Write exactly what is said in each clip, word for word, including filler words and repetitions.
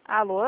Alô?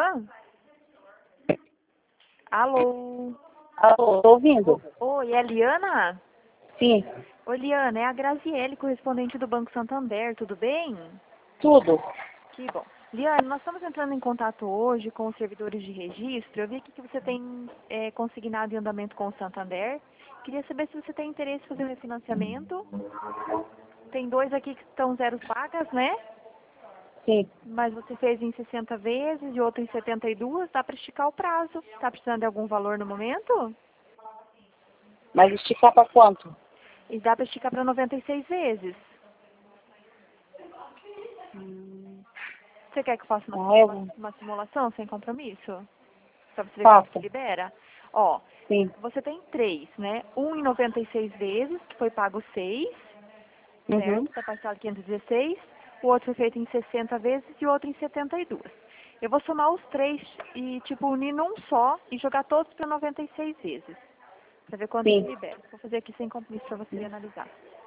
Alô? Alô, tô ouvindo? Oi, é a Liana? Sim, Oi, Liana, é a Graziele, correspondente do Banco Santander, tudo bem? tudo. Que bom. Liana, nós estamos entrando em contato hoje com os servidores de registro. Eu vi aqui que você tem é, consignado em andamento com o Santander. Queria saber se você tem interesse em fazer um refinanciamento. Tem dois aqui que estão zero pagas, né? Sim. Mas você fez em sessenta vezes e outro em setenta e duas, dá para esticar o prazo. Está precisando de algum valor no momento? Mas esticar pra quanto? E dá para esticar para noventa e seis vezes. Hum, Você quer que eu faça uma, ah, eu uma, uma simulação sem compromisso? Para você ver quanto que faço. libera? Ó, Sim. você tem três, né? Um em noventa e seis vezes, que foi pago seis, Uhum. certo? Da parcela quinhentos e dezesseis. O outro foi feito em sessenta vezes e o outro em setenta e duas. Eu vou somar os três e, tipo, unir num só e jogar todos para noventa e seis vezes. Para ver quanto que Sim. libera. Vou fazer aqui sem compromisso para você analisar.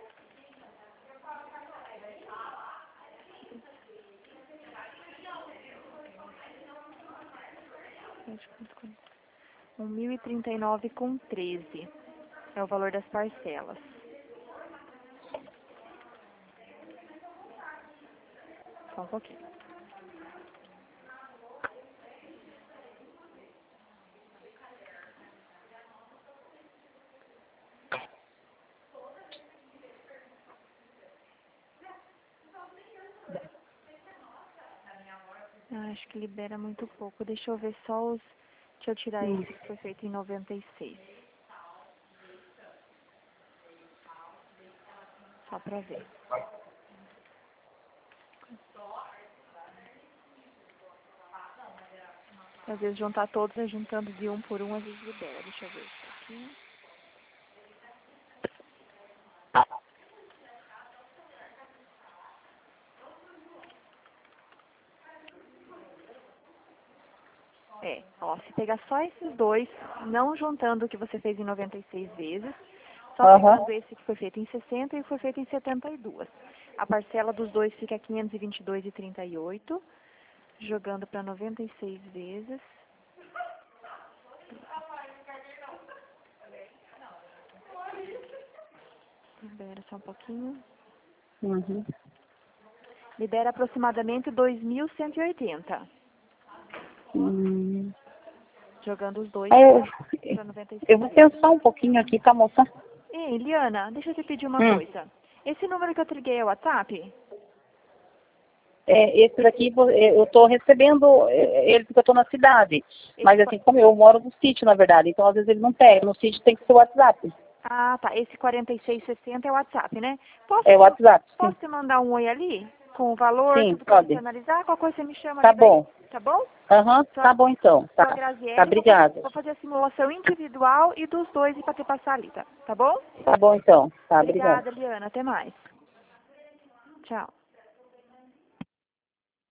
um mil e trinta e nove com treze é o valor das parcelas. Só um pouquinho. Ah, acho que libera muito pouco. Deixa eu ver só os... Deixa eu tirar Hum. esse que foi feito em noventa e seis. Só pra ver. Às vezes juntar todos, né, juntando de um por um, às vezes libera. Deixa eu ver isso aqui. É, ó, se pegar só esses dois, não juntando o que você fez em noventa e seis vezes, só Aham. pegando esse que foi feito em sessenta e o que foi feito em setenta e duas. A parcela dos dois fica quinhentos e vinte e dois e trinta e oito, jogando para noventa e seis vezes. Libera só um pouquinho. Uhum. Libera aproximadamente dois mil cento e oitenta, Hum. jogando os dois Aí eu, para noventa e eu seis vou vezes. pensar um pouquinho aqui, tá, moça? Ei, Liana, deixa eu te pedir uma Hum. coisa. Esse número que eu te liguei é o WhatsApp? É, esse daqui vo- é, eu tô recebendo é, ele porque eu tô na cidade. Esse, Mas qua- assim, como eu moro no sítio, na verdade, então às vezes ele não pega. No sítio tem que ser o WhatsApp. ah, tá. Esse quarenta e seis sessenta é o WhatsApp, né? Posso É o te, WhatsApp, sim. posso te mandar um oi ali? Com o valor, Sim, tudo para você pode. analisar? Qualquer coisa você me chama Tá ali daí, bom. tá bom? Aham, Sou, tá bom então. sou a Tá. Tá, Graziele, vou fazer, obrigada. vou fazer a simulação individual e dos dois e para te passar ali, tá? Tá bom? Tá bom então. Tá, obrigada. Obrigada, Liana. Até mais. Tchau.